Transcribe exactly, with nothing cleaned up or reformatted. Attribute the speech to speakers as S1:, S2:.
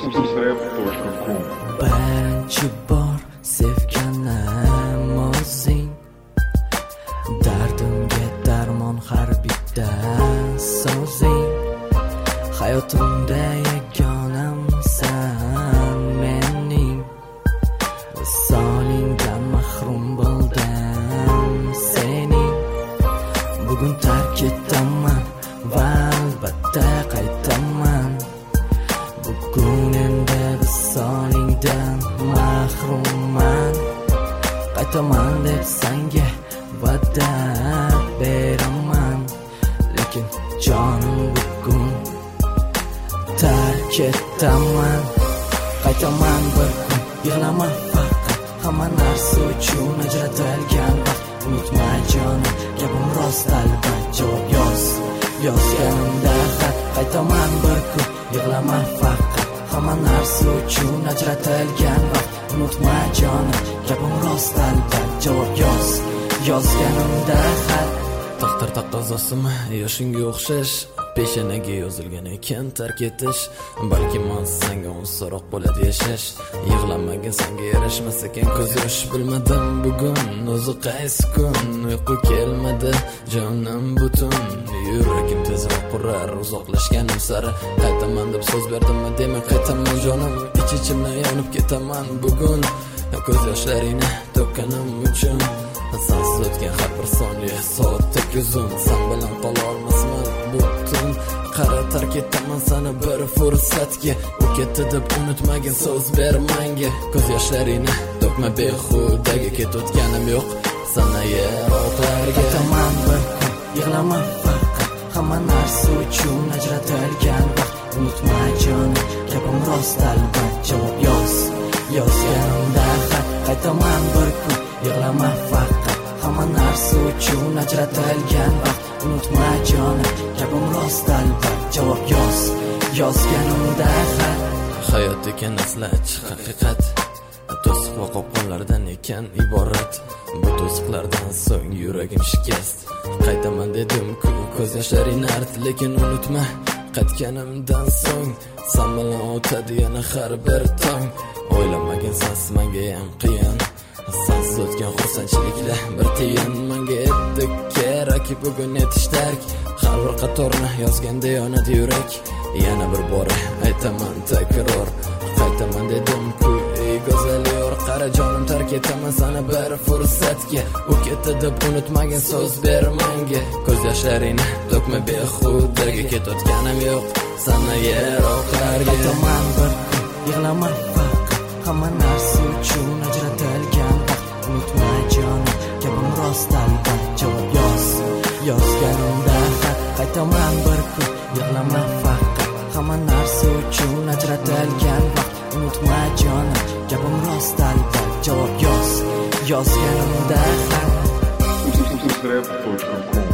S1: Birinchi bor sevganim o'zing, dardimga darmon har bitta so'zing. Hayotimda yagonamsan mening, visolingdan mahrum bo'ldim sening. Bugun tark etaman va albatta qaytaman. Bugun endi visolingdan mahrumman. Qaytaman deb senga va'da beraman, lekin jonim bugun tark etaman. Qaytaman bir kun, yig'lama faqat hamma narsa uchun ajratilgan vaqt. Unutma jonim, gapim rost albatta, javob yoz, yozganimda xat. Qaytaman bir kun, yig'lama faqat hamma narsa uchun ajratilgan vaqt. Unutma jonim, gapim rost albatta, javob yoz, yozganimda xat. Taqdir taqozosimi yoshingga o'xshash, peshanaga yozilgan ekan tark etish. Balki men senga onsoroq bo'ladi yashash. Yig'lamagan senga yarashmas ekan ko'z yosh. Bilmadim bugun o'zi qaysi kun, uyqu kelmadi jonim butun. Yuragim tezroq urar uzoqlashganim sari. Qaytaman deb so'z berdimmi, demak qaytaman jonim. Ich-ichimdan yonib ketaman bugun, ko'z yoshlaringni to'kkanim uchun. Sensiz o'tgan har bir soniya soatdek uzun. Sen bilan qola olmasman butun. Qara tark etaman seni bir fursatga. U ketdi deb unutmagin so'z ber menga. Ko'z yoshlaringni to'kma behudaga, ketayotganim yo'q sana yiroqlarga. Qaytaman bir kun, yig'lama faqat hamma narsa uchun ajratilgan vaqt. Unutma jonim, gapim rost albatta, javob yoz, yozganimda xat. Qaytaman bir kun, yig'lama faqat hamma narsa uchun ajratilgan vaqt. Unutma jonim, gapim rost albatta, javob yoz, yozganimda xat. Hayot ekan asli achchiq haqiqat, to'siq va qopqonlardan ekan iborat. Bu to'siqlardan so'ng yuragim shikast. Qaytaman dedim-ku ko'z yoshlaringni art, lekin unutma qaytganimdan so'ng sen bilan o'tadi yana har bir tong. O'ylamagan sensiz menga ham qiyin, sensiz o'tgan xursandchiliklar bir tiyin. Menga edi kerak bugun etish tark, har bir qatorni yozganda yonadi yurak. Yana bir bora aytaman takror, qaytaman dedim-ku ey go'zal yor. Qara jonim, tark etaman seni bir fursatga. U ketdi deb unutmagin so'z ber menga. Ko'z yoshlaringni to'kma behudaga, ketayotganim yo'q sana yiroqlarga. Qaytaman bir kun, yig'lama faqat hamma narsa uchun ajratilgan vaqt. Unutma jonim, gapim rost albatta, javob yoz, yozganimda xat. Qaytaman bir kun, yig'lama faqat hamma narsa uchun ajratilgan vaqt. Unutma jonim, gapim rost albatta, javob yoz, yozganimda xat.